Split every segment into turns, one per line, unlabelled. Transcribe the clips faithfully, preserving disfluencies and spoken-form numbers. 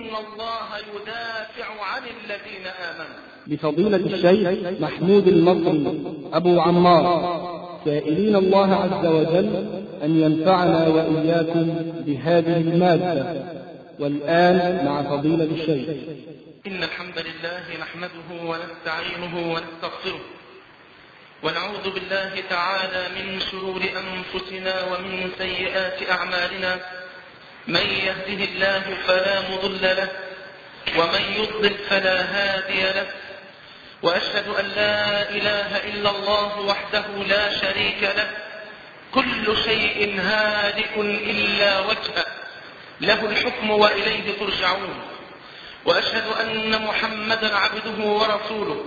إن الله يدافع عن الذين آمنوا.
بفضيلة الشيخ محمود المصري أبو عمار، سائلين الله عز وجل أن ينفعنا وإياكم بهذه المادة. والآن مع فضيلة الشيخ.
إن الحمد لله نحمده ونستعينه ونستغفره، ونعوذ بالله تعالى من شرور أنفسنا ومن سيئات أعمالنا. من يهده الله فلا مضل له، ومن يضلل فلا هادي له، وأشهد أن لا إله إلا الله وحده لا شريك له، كل شيء هالك إلا وجهه، له الحكم وإليه ترجعون. وأشهد أن محمدا عبده ورسوله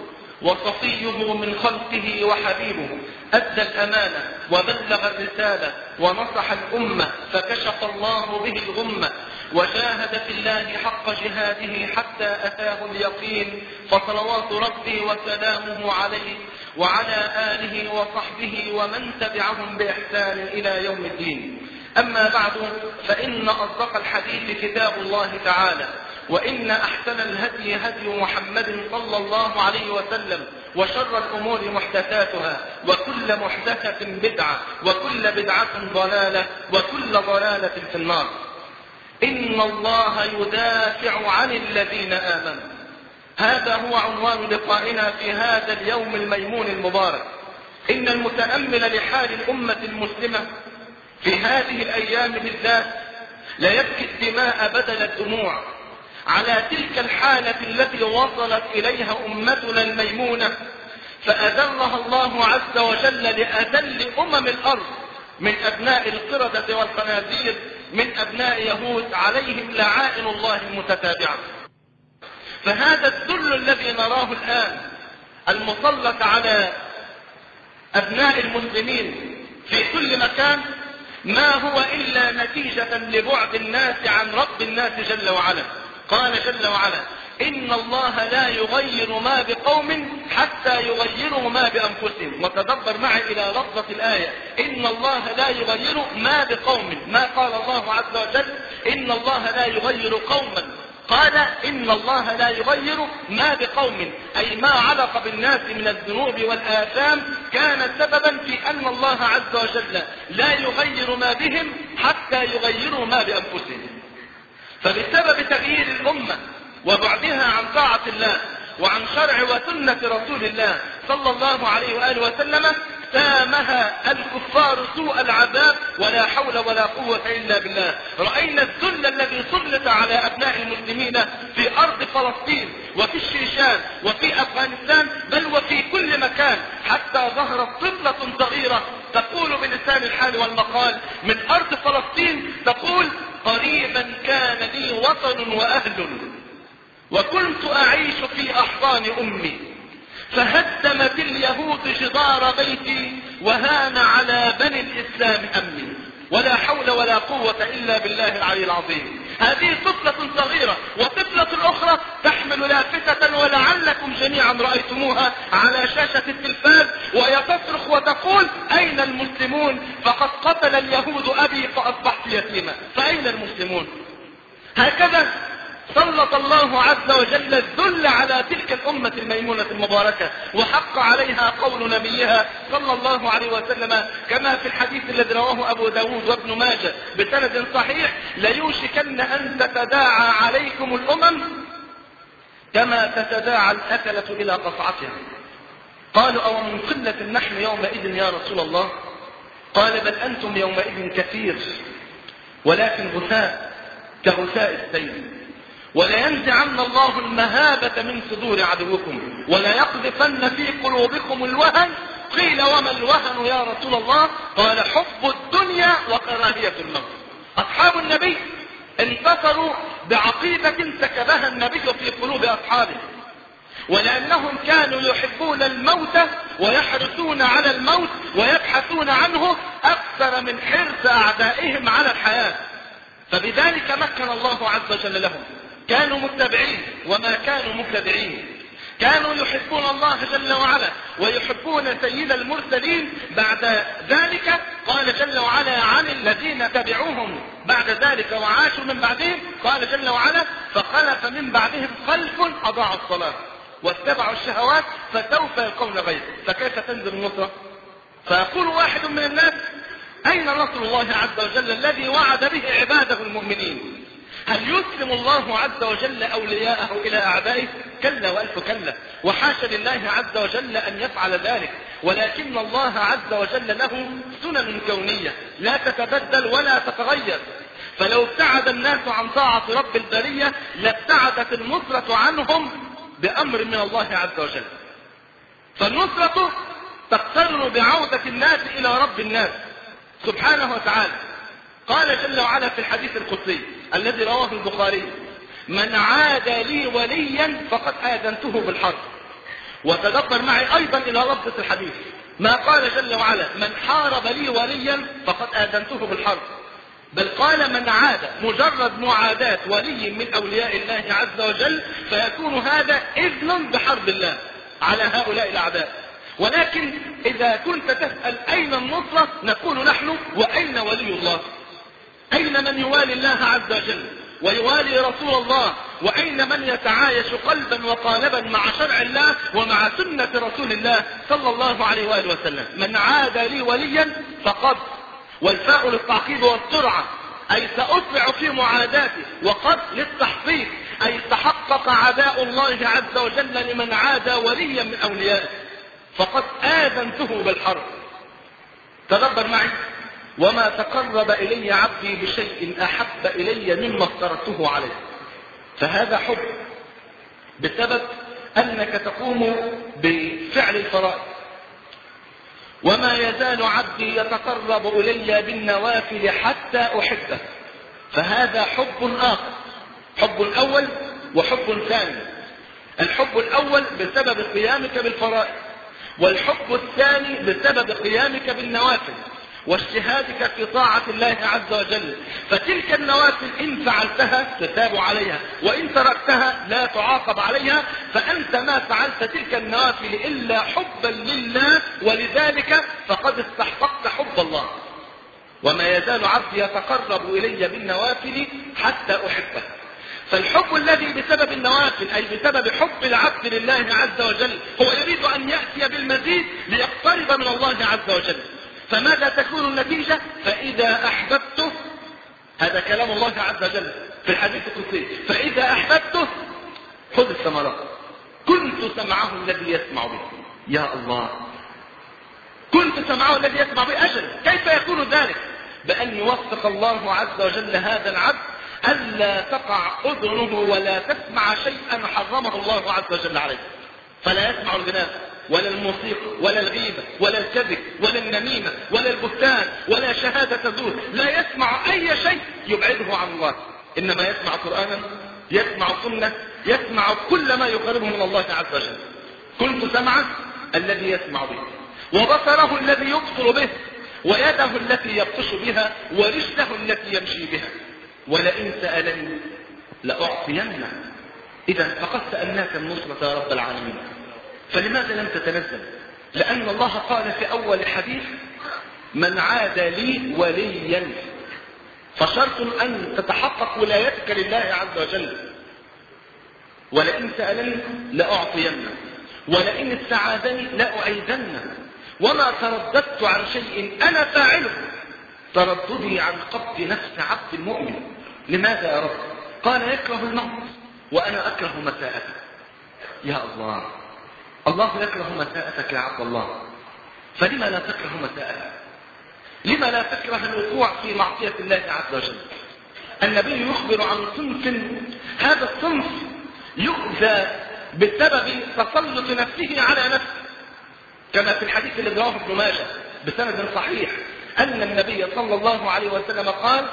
وصفيه من خلقه وحبيبه، أدى الأمانة وبلغ الرسالة ونصح الأمة، فكشف الله به الغمة، وجاهد في الله حق جهاده حتى أتاه اليقين. فصلوات ربي وسلامه عليه وعلى آله وصحبه ومن تبعهم بإحسان إلى يوم الدين. أما بعد، فإن أصدق الحديث كتاب الله تعالى، وإن أحسن الهدي هدي محمد صلى الله عليه وسلم، وشر الأمور محدثاتها، وكل محدثة بدعة، وكل بدعة ضلالة، وكل ضلالة في النار. إن الله يدافع عن الذين آمنوا. هذا هو عنوان لقائنا في هذا اليوم الميمون المبارك. إن المتأمل لحال الأمة المسلمة في هذه الأيام بالذات لا يبكي الدماء بدل الدموع على تلك الحالة التي وصلت إليها أمتنا الميمونة، فأذلها الله عز وجل لأذل أمم الأرض من أبناء القردة والخنازير، من أبناء يهود عليهم لعائن الله المتتابعة. فهذا الذل الذي نراه الآن المسلط على أبناء المسلمين في كل مكان ما هو إلا نتيجة لبعد الناس عن رب الناس جل وعلا. قال جل وعلا: إن الله لا يغير ما بقوم حتى يغيروا ما بأنفسهم. وتدبر معي إلى لفظة الآية: إن الله لا يغير ما بقوم. ما قال الله عز وجل إن الله لا يغير قوما، قال إن الله لا يغير ما بقوم، أي ما علق بالناس من الذنوب والآثام كان سببا في أن الله عز وجل لا يغير ما بهم حتى يغيروا ما بأنفسهم. فبسبب تغيير الأمة وبعدها عن طاعة الله وعن شرع وسنة رسول الله صلى الله عليه وآله وسلم سامها الكفار سوء العذاب، ولا حول ولا قوة إلا بالله. رأينا الذل الذي سلط على أبناء المسلمين في أرض فلسطين وفي الشيشان وفي أفغانستان، بل وفي كل مكان، حتى ظهرت طفلة صغيرة تقول بلسان الحال والمقال من أرض فلسطين، تقول: قريبا كان لي وطن وأهل، وكنت أعيش في أحضان أمي، فهدمت اليهود جدار بيتي، وهان على بني الإسلام أمني، ولا حول ولا قوة إلا بالله العلي العظيم. هذه طفلة صغيرة، وطفلة أخرى تحمل لافتة ولعلكم جميعا رأيتموها على شاشة التلفاز، وهي تصرخ وتقول: أين المسلمون؟ فقد قتل اليهود أبي فأصبحت يتيما. فأين المسلمون؟ هكذا سلط الله عز وجل الذل على تلك الأمة الميمونة المباركة، وحق عليها قول نبيها صلى الله عليه وسلم كما في الحديث الذي رواه أبو داود وابن ماجه بسند صحيح: ليوشكن أن تتداعى عليكم الأمم كما تتداعى الأكلة إلى قصعتها. قالوا: أو من قلة نحن يومئذ يا رسول الله؟ قال: بل أنتم يومئذ كثير، ولكن غثاء كغثاء السيل، ولينزعن الله المهابة من صدور عدوكم، ولا يقذفن في قلوبكم الوهن. قيل: وما الوهن يا رسول الله؟ قال: حب الدنيا وكراهية الموت. أصحاب النبي انتصروا بعقيدة سكبها النبي في قلوب أصحابه، ولأنهم كانوا يحبون الموت ويحرصون على الموت ويبحثون عنه أكثر من حرص أعدائهم على الحياة. فبذلك مكن الله عز وجل لهم. كانوا متبعين وما كانوا مبتدعين، كانوا يحبون الله جل وعلا ويحبون سيد المرسلين. بعد ذلك قال جل وعلا عن الذين تبعوهم بعد ذلك وعاشوا من بعدهم، قال جل وعلا فخلف من بعدهم خلف أضاعوا الصلاة واتبعوا الشهوات فسوف يلقون غيظا. فكيف تنزل النصرة؟ فيقول واحد من الناس أين نصر الله عز وجل الذي وعد به عباده المؤمنين؟ هل يسلم الله عز وجل أولياءه إلى أعدائه؟ كلا وألف كلا، وحاشا لله عز وجل أن يفعل ذلك، ولكن الله عز وجل له سنن كونية لا تتبدل ولا تتغير. فلو ابتعد الناس عن طاعة رب البرية لابتعدت النصرة عنهم بأمر من الله عز وجل. فالنصرة تقترن بعودة الناس إلى رب الناس سبحانه وتعالى. قال جل وعلا في الحديث القدسي الذي رواه البخاري من عاد لي وليا فقد آذنته بالحرب. وتدبر معي أيضا إلى لفظة الحديث، ما قال جل وعلا من حارب لي وليا فقد آذنته بالحرب، بل قال من عاد، مجرد معاداة ولي من أولياء الله عز وجل فيكون هذا إذن بحرب الله على هؤلاء الأعداء. ولكن إذا كنت تسأل أين النصرة نقول نحن وأين ولي الله؟ أين من يوالي الله عز وجل ويوالي رسول الله؟ وأين من يتعايش قلبا وقالبا مع شرع الله ومع سنة رسول الله صلى الله عليه وآله وسلم؟ من عاد لي وليا فقد، والفاء للتعقيب والسرعة، أي سأسرع في معاداته، وقد للتحقيق أي تحقق عداء الله عز وجل لمن عاد وليا من أوليائه، فقد آذنته بالحرب. تدبر معي، وما تقرب إلي عبدي بشيء أحب إلي مما افترضته عليه. فهذا حب بسبب أنك تقوم بفعل الفرائض. وما يزال عبدي يتقرب إلي بالنوافل حتى أحبه. فهذا حب آخر، حب الأول وحب ثاني. الحب الأول بسبب قيامك بالفرائض، والحب الثاني بسبب قيامك بالنوافل واجتهادك في طاعة الله عز وجل. فتلك النوافل إن فعلتها تثاب عليها، وإن تركتها لا تعاقب عليها. فأنت ما فعلت تلك النوافل إلا حبا لله، ولذلك فقد استحققت حب الله. وما يزال عبدي يتقرب إلي بالنوافل حتى أحبه. فالحب الذي بسبب النوافل أي بسبب حب العبد لله عز وجل هو يريد أن يأتي بالمزيد ليقترب من الله عز وجل. فماذا تكون النتيجة؟ فإذا أحببته، هذا كلام الله عز وجل في الحديث القدسي، فإذا أحببته خذ الثمرات. كنت سمعه الذي يسمع به. يا الله، كنت سمعه الذي يسمع به. أجل كيف يكون ذلك؟ بأن يوفق الله عز وجل هذا العبد ألا تقع أذنه ولا تسمع شيئا حرمه الله عز وجل عليه. فلا يسمع الغناء ولا الموسيقى ولا الغيبة ولا الكذب ولا النميمة ولا البهتان ولا شهادة زور. لا يسمع أي شيء يبعده عن الله، إنما يسمع قرآنا، يسمع سنة، يسمع كل ما يقربه من الله عز وجل. كنت سمعه الذي يسمع به، وبصره الذي يبصر به، ويده التي يبطش بها، ورجله التي يمشي بها. ولئن سألني لأعطينه. إذا فقد سألناك النصرة يا رب العالمين، فلماذا لم تتنزل؟ لأن الله قال في أول الحديث من عاد لي وليا. فشرط أن تتحقق ولايتك لله عز وجل. ولئن سألني لأعطينه، ولئن استعاذني لأعيذنه. وما ترددت عن شيء أنا فاعله ترددي عن قبض نفس عبد المؤمن. لماذا يا رب؟ قال يكره الموت وأنا أكره مساءته. يا الله، الله يكره مساءتك يا عبد الله، فلما لا تكره مساءته؟ لما لا تكره الوقوع في معصية الله عز وجل؟ النبي يخبر عن صنف، هذا الصنف يؤذى بسبب تسلط نفسه على نفسه، كما في الحديث الذي رواه ابن ماجه بسند صحيح أن النبي صلى الله عليه وسلم قال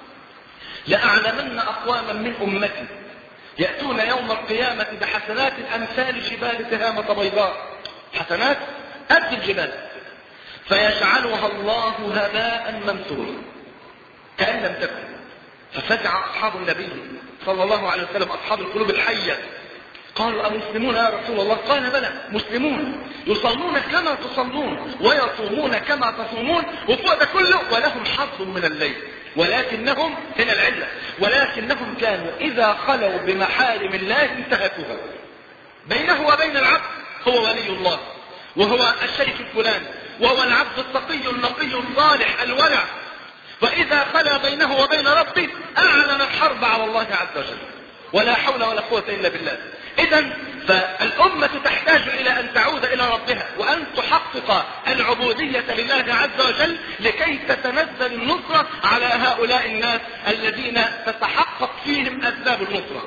لأعلمن أقواما من أمتي يأتون يوم القيامة بحسنات أمثال جبال تهامة بيضاء، حسنات قد الجبال، فيجعلها الله هباء منثورا كأن لم تكن. ففزع أصحاب النبي صلى الله عليه وسلم، أصحاب القلوب الحية، قالوا أمسلمون يا رسول الله؟ قال بلى، مسلمون يصلون كما تصلون ويصومون كما تصومون، وفوق ده كله ولهم حظ من الليل، ولكنهم هنا العلة، ولكنهم كانوا إذا خلوا بمحارم الله انتهكوها. بينه وبين العبد هو ولي الله، وهو الشيخ الفلاني، وهو العبد التقي النقي الصالح الورع، فإذا خلا بينه وبين ربه أعلن الحرب على الله عز وجل، ولا حول ولا قوة إلا بالله. إذن فالأمة تحتاج إلى أن تعود إلى ربها، وأن تحقق العبودية لله عز وجل، لكي تتنزل النصرة على هؤلاء الناس الذين تتحقق فيهم أسباب النصرة.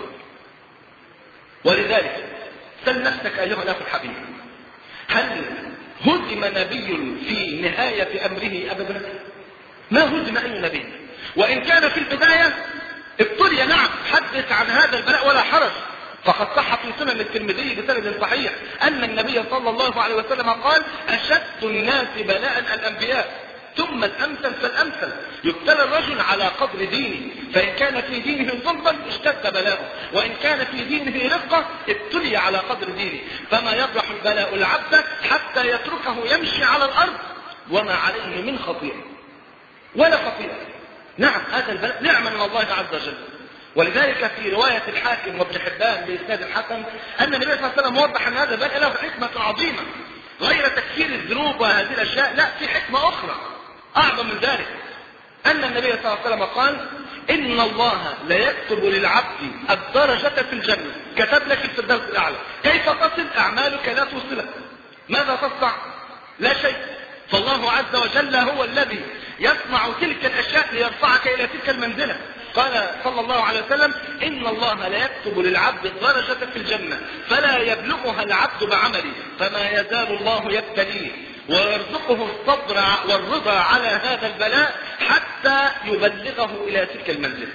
ولذلك سل نفسك أيها الأخ الحبيب، هل هزم نبي في نهاية أمره أبدا؟ ما هزم أي نبي، وإن كان في البداية ابتلي، نعم، حدث عن هذا البلاء ولا حرج. فقد صح في سنن الترمذي بسند صحيح أن النبي صلى الله عليه وسلم قال: أشد الناس بلاء الأنبياء، ثم الأمثل فالأمثل. يبتلى الرجل على قدر دينه، فإن كان في دينه ظلما اشتد بلاؤه، وإن كان في دينه رقة ابتلي على قدر دينه. فما يبرح البلاء العبد حتى يتركه يمشي على الأرض وما عليه من خطيئة ولا خطيئة. نعم، هذا البلاء نعمة من الله عز وجل. ولذلك في رواية الحاكم وابن حبان بإسناد الحسن أن النبي صلى الله عليه وسلم وضح أن هذا البلاء له حكمة عظيمة، غير تكفير الذنوب وهذه الأشياء، لا، في حكمة أخرى أعظم من ذلك. أن النبي صلى الله عليه وسلم قال: إن الله لا يكتب للعبد الدرجة في الجنة، كتب لك الفردوس الأعلى، كيف تصل؟ أعمالك لا توصلك. ماذا تصنع؟ لا شيء. فالله عز وجل هو الذي يصنع تلك الأشياء ليرفعك إلى تلك المنزلة. قال صلى الله عليه وسلم: إن الله لا يكتب للعبد الدرجة في الجنة فلا يبلغها العبد بعمله، فما يزال الله يبتليه ويرزقه الصبر والرضا على هذا البلاء حتى يبلغه إلى تلك المنزلة.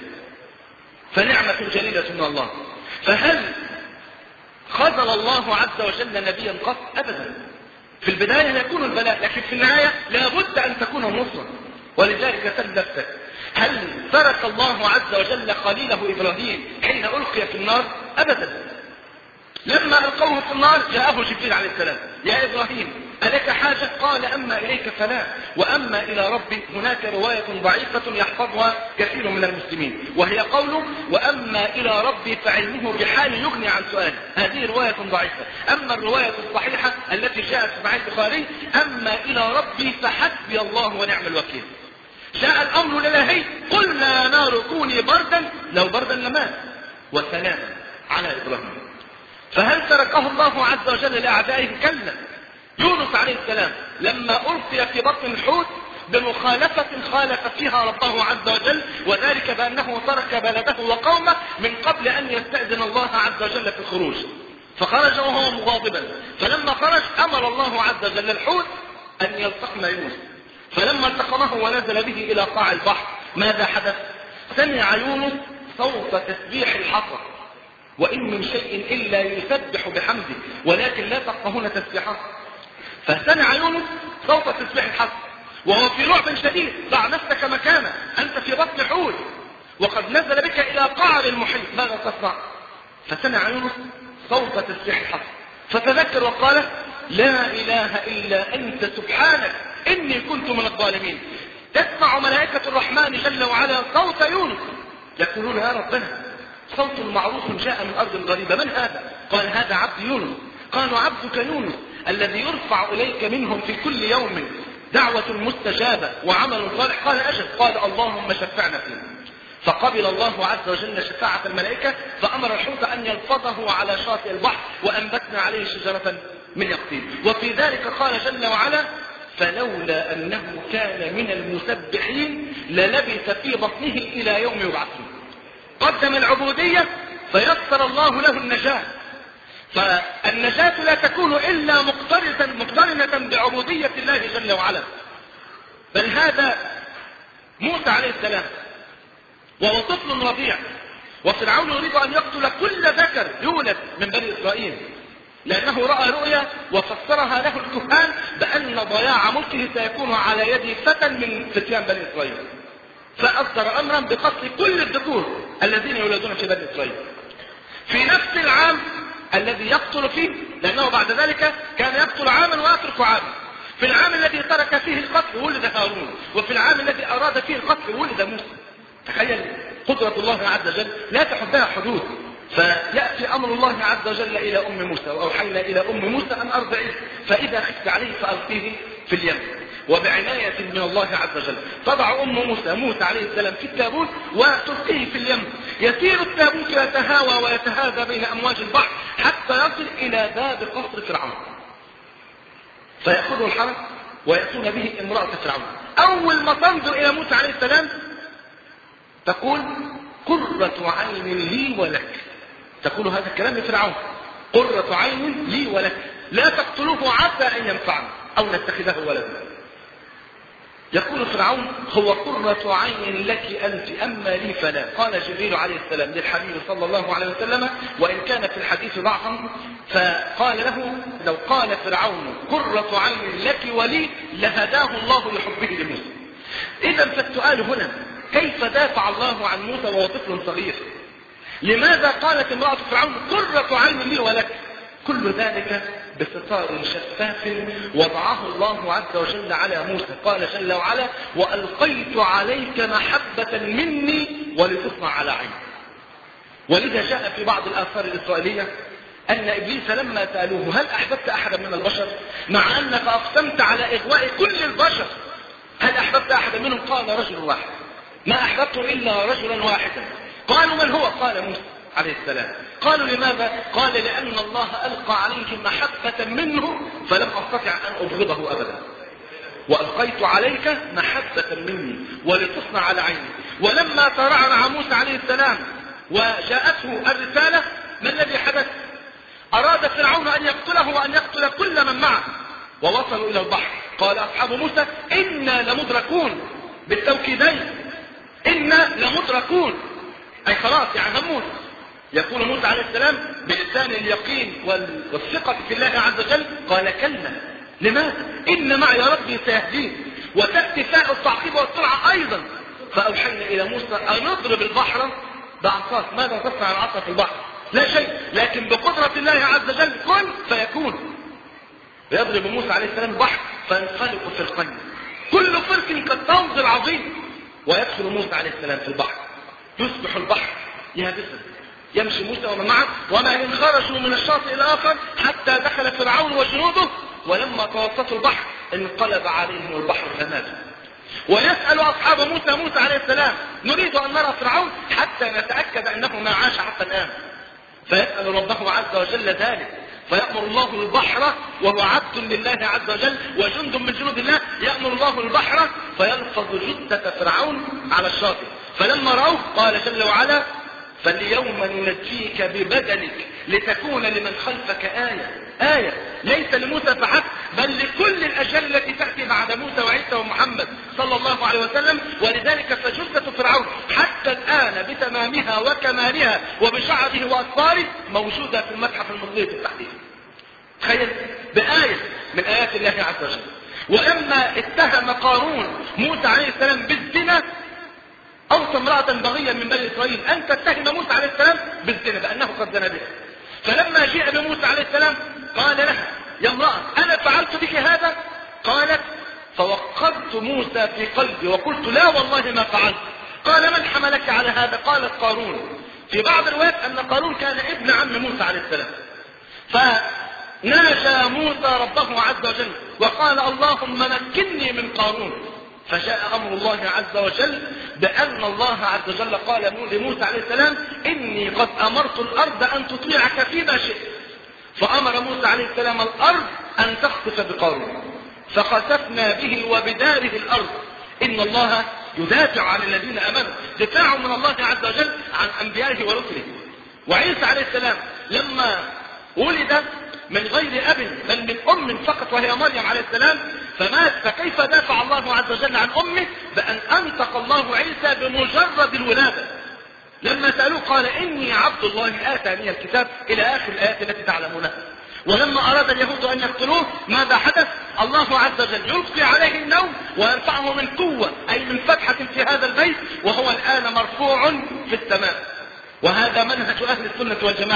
فنعمة جليلة من الله. فهل خذل الله عز وجل نبيا قط؟ أبدا. في البداية يكون البلاء، لكن في النهاية لابد أن تكون النصرة. ولذلك سل نفسك، هل ترك الله عز وجل خليله إبراهيم حين ألقي في النار؟ أبدا. لما ألقوه في النار جاءه جبريل عليه السلام: يا إبراهيم ألك حاجة؟ قال: أما إليك فلا، وأما إلى ربي. هناك رواية ضعيفة يحفظها كثير من المسلمين، وهي قوله: وأما إلى ربي فعلمه بحال يغني عن سؤاله. هذه رواية ضعيفة. أما الرواية الصحيحة التي جاءت في صحيح البخاري: أما إلى ربي فحسبي الله ونعم الوكيل. جاء الأمر الإلهي: قلنا نار كوني بردا، لو بردا لمات، وسلاما على إبراهيم. فهل تركه الله عز وجل لأعدائه؟ كلا. يونس عليه السلام لما ألقي في بطن الحوت بمخالفة خالف فيها ربه عز وجل، وذلك بأنه ترك بلده وقومه من قبل أن يستأذن الله عز وجل في الخروج، فخرج وهو مغاضبا. فلما خرج أمر الله عز وجل الحوت أن يلتقم يونس، فلما التقمه ونزل به إلى قاع البحر ماذا حدث؟ سمع يونس صوت تسبيح الحصى، وإن من شيء إلا يسبح بحمده ولكن لا تفقهون تسبيحه. فسمع يونس صوت تسبيح الحصى وهو في رعب شديد. ضع نفسك مكانه، أنت في بطن حوت وقد نزل بك إلى قعر المحيط، ماذا تصنع؟ فسمع يونس صوت تسبيح الحصى فتذكر وقال: لا إله إلا أنت سبحانك إني كنت من الظالمين. تسمع ملائكة الرحمن جل وعلا صوت يونس يقولون: يا ربنا، صوت معروف جاء من أرض غريبة، من هذا؟ قال: هذا عبد يونس. قالوا: عبدك يونس الذي يرفع إليك منهم في كل يوم دعوة مستجابة وعمل صالح. قال: أجل. قال: اللهم شفعنا فيه. فقبل الله عز وجل شفاعة الملائكة، فأمر الحوت أن يلفظه على شاطئ البحر، وأنبتنا عليه شجرة من يقطين. وفي ذلك قال جل وعلا: فلولا أنه كان من المسبحين للبث في بطنه إلى يوم يبعثون. قدم العبودية فيسر الله له النجاة. فالنجاة لا تكون إلا مقترنة مقترنة بعبودية الله جل وعلا. بل هذا موسى عليه السلام وهو طفل رضيع، وفرعون يريد أن يقتل كل ذكر يولد من بني إسرائيل، لأنه رأى رؤيا وفسرها له الكهان بأن ضياع ملكه سيكون على يد فتى من فتيان بني إسرائيل، فأصدر أمرا بقتل كل الذكور الذين يولدون في بني إسرائيل. في نفس العام الذي يقتل فيه، لأنه بعد ذلك كان يقتل عاما ويترك عاما. في العام الذي ترك فيه القتل ولد هارون، وفي العام الذي أراد فيه القتل ولد موسى. تخيل قدرة الله عز وجل لا تحدها حدود. فيأتي أمر الله عز وجل إلى أم موسى، وأوحينا إلى أم موسى أن أرضعيه، فإذا خفت عليه فألقيه في اليم. وبعناية من الله عز وجل تضع أم موسى موسى عليه السلام في التابوت وتلقيه في اليم. يسير التابوت يتهاوى ويتهاذى بين أمواج البحر حتى يصل إلى باب قصر فرعون، فيأخذه الحرس ويأتون به امرأة فرعون. أول ما تنظر إلى موسى عليه السلام تقول قرة عين لي ولك. تقول هذا الكلام لفرعون، قرة عين لي ولك، لا تقتلوه عسى أن ينفعنا أو نتخذه ولدا. يقول فرعون هو قرة عين لك أنت أما لي فلا. قال جبريل عليه السلام للحبيب صلى الله عليه وسلم وإن كان في الحديث ضعفا، فقال له لو قال فرعون قرة عين لك ولي لهداه الله لحبه لموسى. إذا فالسؤال هنا كيف دافع الله عن موسى وهو طفل صغير؟ لماذا قالت امرأة فرعون قرة عين لي ولك؟ كل ذلك بستار شفاف وضعه الله عز وجل على موسى. قال جل وعلا وألقيت عليك محبة مني ولتصنع على عيني. ولذا جاء في بعض الآثار الإسرائيلية أن إبليس لما سألوه هل أحببت أحدا من البشر، مع أنك أقسمت على إغواء كل البشر، هل أحببت أحدا منهم؟ قال رجل واحد، ما أحببت إلا رجلا واحدا. قالوا من هو؟ قال موسى عليه السلام. قالوا لماذا؟ قال لأن الله ألقى عليه محبة منه فلم أستطع أن أبغضه أبدا. وألقيت عليك محبة مني ولتصنع على عيني. ولما ترعرع موسى عليه السلام وجاءته الرسالة ما الذي حدث؟ أراد فرعون أن يقتله وأن يقتل كل من معه، ووصلوا إلى البحر. قال أصحاب موسى إنا لمدركون، بالتوكيدين إنا لمدركون، أي خلاص يعني هموت. يقول موسى عليه السلام بلسان اليقين والثقة في الله عز وجل قال كلا. لماذا؟ إن معي ربي سيهدين. وتأتي فاء التعقيب والسرعة أيضا. فأوحينا إلى موسى أن نضرب البحر بعصاك. ماذا تصنع العصا في البحر؟ لا شيء، لكن بقدرة الله عز وجل كن فيكون. يضرب موسى عليه السلام البحر فينفلق فرقين، كل فرق كالطود العظيم. ويدخل موسى عليه السلام في البحر، يصبح البحر يابسا، يمشي موسى ومن معه وما إن خرجوا من الشاطئ الآخر حتى دخل فرعون وجنوده. ولما توسطوا البحر انقلب عليهم البحر غماما. ويسأل أصحاب موسى موسى عليه السلام نريد أن نرى فرعون حتى نتأكد أنه ما عاش حتى الآن. فيسأل ربه عز وجل ذلك، فيأمر الله البحر وهو عبد لله عز وجل وجند من جنود الله. يأمر الله البحر فيلفظ جثة فرعون على الشاطئ. فلما رأوه قال جل وعلا فاليوم ننجيك ببدنك لتكون لمن خلفك آية. آية ليس لموسى فحسب بل لكل الأجيال التي تأتي بعد موسى وعيسى ومحمد صلى الله عليه وسلم. ولذلك فجثة فرعون حتى الآن بتمامها وكمالها وبشعره وأطفاره موجودة في المتحف المصري في التحديث. تخيل بآية من آيات الله عز وجل. ولما اتهم قارون موسى عليه السلام بالزنا أوصى امرأة بغيا من بني إسرائيل أن تتهم موسى عليه السلام بالزنا بأنه قد زنى بها. فلما جاء بموسى عليه السلام قال لها يا امرأة أنا فعلت بك هذا؟ قالت فوقرت موسى في قلبي وقلت لا والله ما فعلت. قال من حملك على هذا؟ قالت قارون. في بعض الروايات أن قارون كان ابن عم موسى عليه السلام. فناجى موسى ربه عز وجل وقال اللهم مكنني من قارون. فجاء أمر الله عز وجل بأن الله عز وجل قال لموسى عليه السلام إني قد أمرت الأرض أن تطيعك فيما شئت. فأمر موسى عليه السلام الأرض أن تخسف بقارون فخسفنا به وبداره الأرض. إن الله يدافع عن الذين أمنوا، دفاع من الله عز وجل عن أنبيائه ورسله. وعيسى عليه السلام لما ولد من غير أب بل من أم فقط وهي مريم عليه السلام فمات، فكيف دافع الله عز وجل عن أمه؟ بأن أنطق الله عيسى بمجرد الولادة. لما سألوه قال إني عبد الله آتاني الكتاب إلى آخر الآيات التي تعلمونها. ولما أراد اليهود أن يقتلوه ماذا حدث؟ الله عز وجل يلقي عليه النوم ويرفعه من قوة أي من فتحة في هذا البيت وهو الآن مرفوع في السماء. وهذا منهج أهل السنة والجماعة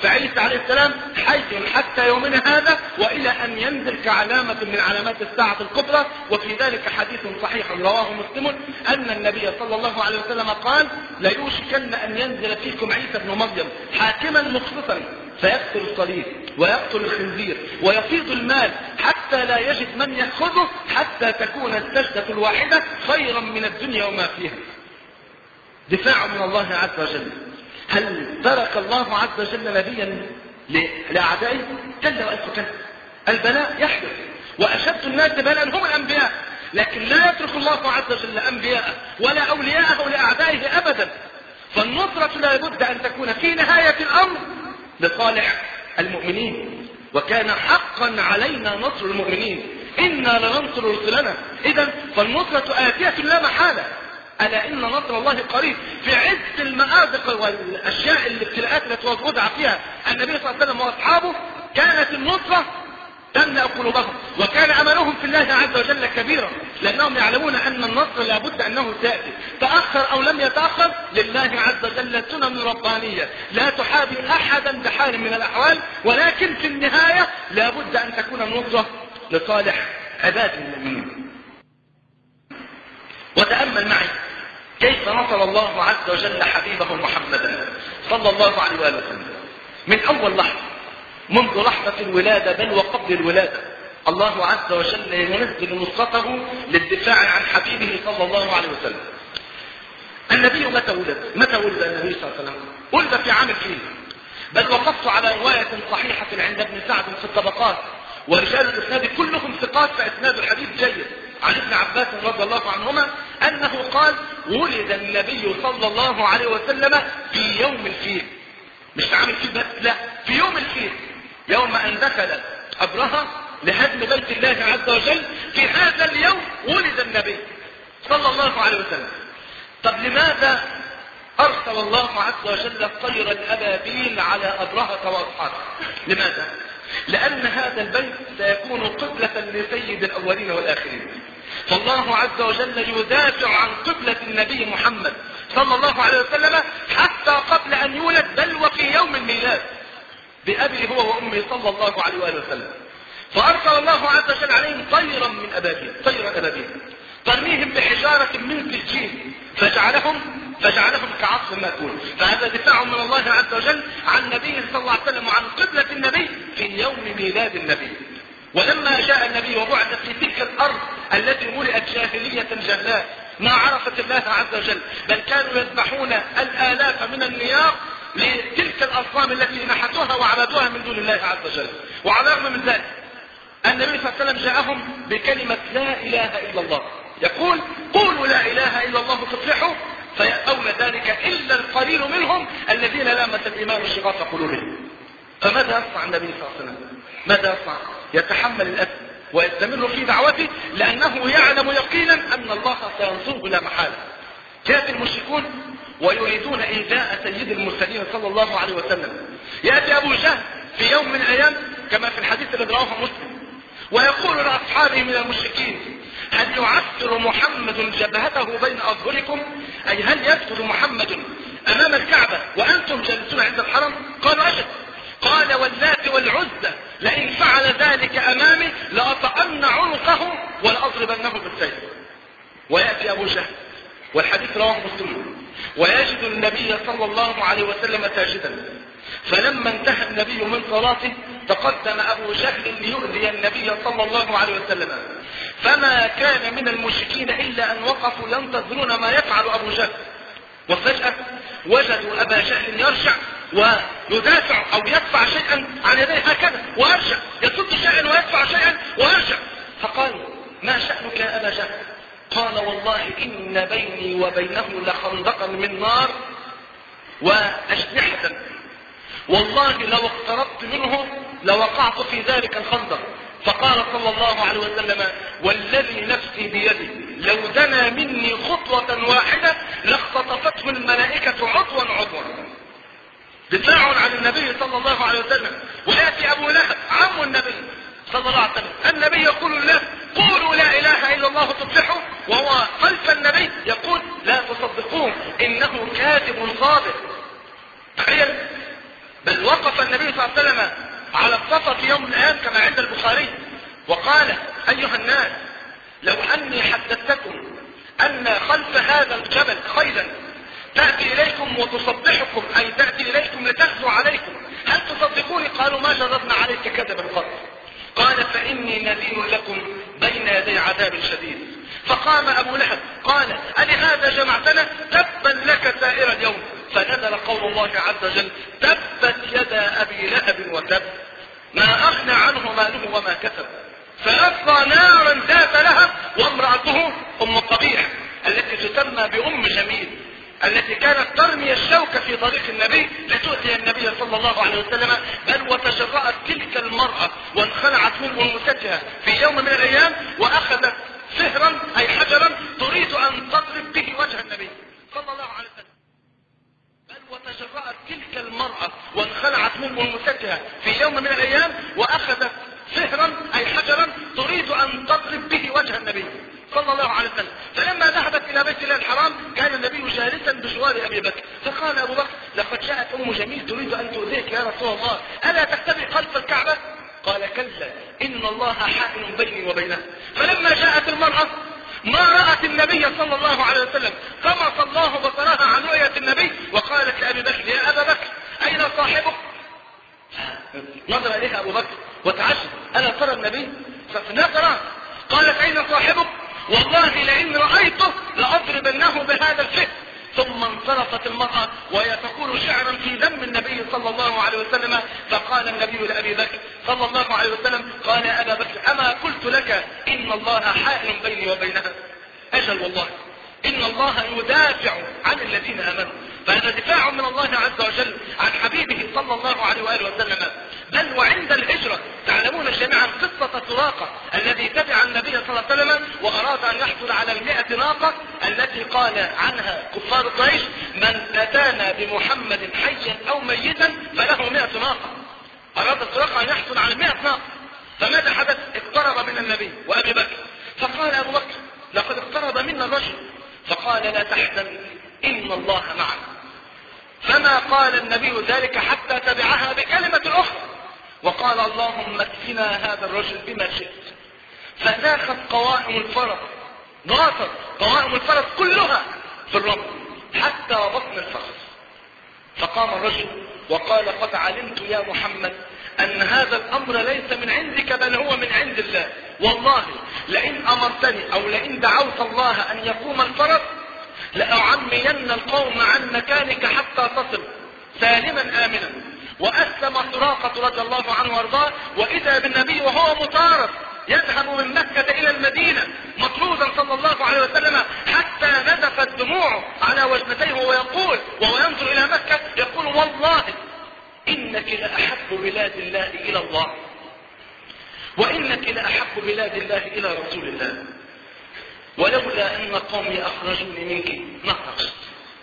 فعيسى عليه السلام حي حتى يومنا هذا وإلى أن ينزل كعلامة من علامات الساعة الكبرى. وفي ذلك حديث صحيح رواه مسلم أن النبي صلى الله عليه وسلم قال: ليوشكن أن ينزل فيكم عيسى بن مريم حاكما مقسطا فيقتل الصليب ويقتل الخنزير ويفيض المال حتى لا يجد من يأخذه، حتى تكون السجدة الواحدة خيرا من الدنيا وما فيها. دفاع من الله عز وجل. هل ترك الله عز وجل نبيا لأعدائه؟ جل وعز وجل. البلاء يحدث، وأشد الناس بلاء هم الأنبياء، لكن لا يترك الله عز وجل أنبياءه ولا أولياءه لأعدائه أبدا. فالنصرة لا بد أن تكون في نهاية الأمر لصالح المؤمنين، وكان حقا علينا نصر المؤمنين، إنا لننصر رسلنا. إذن فالنصرة آتية لا محالة. ألا إن نصر الله قريب. في عز المآزق والأشياء الابتلاءات التي وضع فيها النبي صلى الله عليه وسلم وأصحابه كانت النصرة تملأ قلوبهم، وكان أملهم في الله عز وجل كبيرا، لأنهم يعلمون أن النصر لابد أنه سيأتي، تأخر أو لم يتأخر لله عز وجل سنن ربانية لا تحابي أحدا بحال من الأحوال، ولكن في النهاية لابد أن تكون النصرة لصالح عباد المؤمنين. وتأمل معي كيف نصر الله عز وجل حبيبه محمدا صلى الله عليه وآله وسلم من أول لحظة، منذ لحظة الولادة بل وقبل الولادة. الله عز وجل ينزل نصرته للدفاع عن حبيبه صلى الله عليه وسلم. النبي متى ولد؟ متى ولد النبي صلى الله عليه وسلم؟ ولد في عام الفيل، بل وقفت على رواية صحيحة عند ابن سعد في الطبقات، ورجال الإسناد كلهم ثقات فإسناد الحديث جيد، عن ابن عباس رضي الله عنهما أنه قال: ولد النبي صلى الله عليه وسلم في يوم الفيل. مش عام الفيل بس، لا، في يوم الفيل، يوم أن دخل أبرهة لهدم بيت الله عز وجل، في هذا اليوم ولد النبي صلى الله عليه وسلم. طب لماذا أرسل الله عز وجل طير الأبابيل على أبرهة وأصحابه؟ لماذا؟ لأن هذا البيت سيكون قبلة لسيد الأولين والآخرين، فالله عز وجل يدافع عن قبلة النبي محمد صلى الله عليه وسلم حتى قبل أن يولد، بل وفي يوم الميلاد بأبي هو وأمي صلى الله عليه وآله وسلم. فأرسل الله عز وجل عليهم طيرا من أبابيل، طيرا أبابيل ترميهم بحجارة من سجين فجعلهم فجعلهم كعصف مأكول. فهذا دفاع من الله عز وجل عن نبيه صلى الله عليه وسلم وعن قبلة النبي في يوم ميلاد النبي. ولما جاء النبي وبعث في تلك الأرض التي ملئت جاهلية جهلاء ما عرفت الله عز وجل، بل كانوا يذبحون الآلاف من النياق لتلك الأصنام التي نحتوها وعبدوها من دون الله عز وجل. وعلى الرغم من ذلك النبي صلى الله عليه وسلم جاءهم بكلمة لا إله إلا الله، يقول: قولوا لا إله إلا الله تفلحوا، فيأبون ذلك إلا القليل منهم الذين لامس الإيمان شغاف قلوبهم. فماذا يصنع النبي صلى الله عليه وسلم؟ ماذا يصنع؟ يتحمل الأذى ويستمر في دعوته، لأنه يعلم يقينا أن الله سينصره لا محالة. جاءت المشركون ويريدون إيذاء سيد المرسلين صلى الله عليه وسلم. يأتي أبو جهل في يوم من الأيام كما في الحديث الذي رواه مسلم ويقول لأصحابه من المشركين: هل يعثر محمد جبهته بين أظهركم؟ أي هل يسجد محمد أمام الكعبة وأنتم جالسون عند الحرم؟ قالوا: أجل. قال: واللات والعزى لئن فعل ذلك أمامي لأطأن عنقه ولأضربنه بالسيف. ويأتي أبو جهل والحديث رواه مسلم ويجد النبي صلى الله عليه وسلم ساجدا، فلما انتهى النبي من صلاته تقدم أبو جهل ليؤذي النبي صلى الله عليه وسلم، فما كان من المشركين إلا أن وقفوا ينتظرون ما يفعل أبو جهل. وفجأة وجدوا أبا جهل يرجع ويدافع أو يدفع شيئا عن يديه هكذا ويرجع، يصد شيئا ويدفع شيئا ويرجع. فقال: ما شأنك يا أبا جهل؟ قال: والله إن بيني وبينه لخندقا من نار وأجنحة، والله لو اقتربت منه لوقعت في ذلك الخندق. فقال صلى الله عليه وسلم: والذي نفسي بيدي لو دنا مني خطوة واحدة لاختطفته الملائكة عضوا عضوا. دفاع عن النبي صلى الله عليه وسلم. ويأتي أبو لهب عم النبي صلى الله عليه وسلم، النبي يقول له: قولوا لا إله إلا الله تفلحوا، وهو خلف النبي يقول: لا تصدقوه إنه كاذب صادق. تخيل، بل وقف
وقف النبي صلى الله عليه وسلم على الصفا في يوم من الايام كما عند البخاري وقال: ايها الناس، لو اني حدثتكم ان خلف هذا الجبل خيلا تأتي اليكم وتصبحكم، اي تأتي اليكم لتغزو عليكم، هل تصدقوني؟ قالوا: ما جربنا عليك كذبا قط. قال: فاني نذير لكم بين يدي عذاب شديد. فقام ابو لهب قال: ألهذا جمعتنا؟ تبا لك سائر اليوم. فنزل قول الله عز وجل: تبت يدا ابي لهب وتب، ما اغنى عنه ماله وما كسب، فأصلى نارا ذات لهب وامرأته ام الطبيع التي تسمى بام جميل، التي كانت ترمي الشوك في طريق النبي لتؤذي النبي صلى الله عليه وسلم، بل وتجرأت تلك المرأة وانخلعت من انوثتها في يوم من الايام واخذت سهرا اي حجرا تريد ان تضرب به وجه النبي صلى الله عليه وسلم، بل وتجرأت تلك المرأة وانخلعت من انوثتها في يوم من الايام واخذت سهرا اي حجرا تريد ان تضرب به وجه النبي صلى الله عليه وسلم. فلما ذهبت الى بيت الله الحرام كان النبي جالسا بجوار ابي بكر، فقال ابو بكر: لقد جاءت ام جميل تريد ان تؤذيك يا رسول الله، الا تختبئ خلف الكعبه؟ قال: كلا، ان الله حائل بيني وبينها. فلما جاءت المرأة ما رأت النبي صلى الله عليه وسلم طمس الله بصرها عن رؤية النبي وقالت لأبي بكر: يا أبا بكر، أين صاحبك؟ نظر إليها أبو بكر وتعجب: ألا ترى النبي؟ فنظر. قالت: أين صاحبك؟ والله لئن رأيته لأضربنه بهذا الفئ. ثم انصرفت المرأة وهي تقول شعرا في ذم النبي صلى الله عليه وسلم. فقال النبي لأبي بكر صلى الله عليه وسلم: قال يا أبا بكر، أما قلت لك إن الله حائل بيني وبينها؟ أجل والله، إن الله يدافع عن الذين آمنوا. فهذا دفاع من الله عز وجل عن حبيبه صلى الله عليه وآله وسلم. بل وعند الهجرة تعلمون جميعا قصة سراقة الذي تبع النبي صلى الله عليه وسلم وأراد أن يحصل على المئة ناقة التي قال عنها كفار قريش: من أتانا بمحمد حيا أو ميتا فله مئة ناقة. أراد سراقة أن يحصل على مئة ناقة. فماذا حدث؟ اقترب من النبي وأبي بكر، فقال أبو بكر: لقد اقترب منا الرجل. فقال: لا تحزن، إن الله معنا. فما قال النبي ذلك حتى تبعها بكلمة أخرى وقال: اللهم اكفنا هذا الرجل بما شئت. فناخت قوائم الفرس، ناطت قوائم الفرس كلها في الرمل حتى بطن الفرس. فقام الرجل وقال: قد علمت يا محمد أن هذا الأمر ليس من عندك بل هو من عند الله، والله لئن أمرتني أو لئن دعوت الله أن يقوم الفرس لأعمين القوم عن مكانك حتى تصل سالما آمنا. وأسلم سراقة رضي الله عنه وارضاه، وإذا بالنبي وهو مطارد يذهب من مكة إلى المدينة مطرودا صلى الله عليه وسلم حتى نزفت دموعه على وجنتيه ويقول وهو ينظر إلى مكة يقول: والله إنك لأحب بلاد الله إلى الله، وإنك لأحب بلاد الله إلى رسول الله، ولولا أن قومي أخرجوني منك ما خرجت.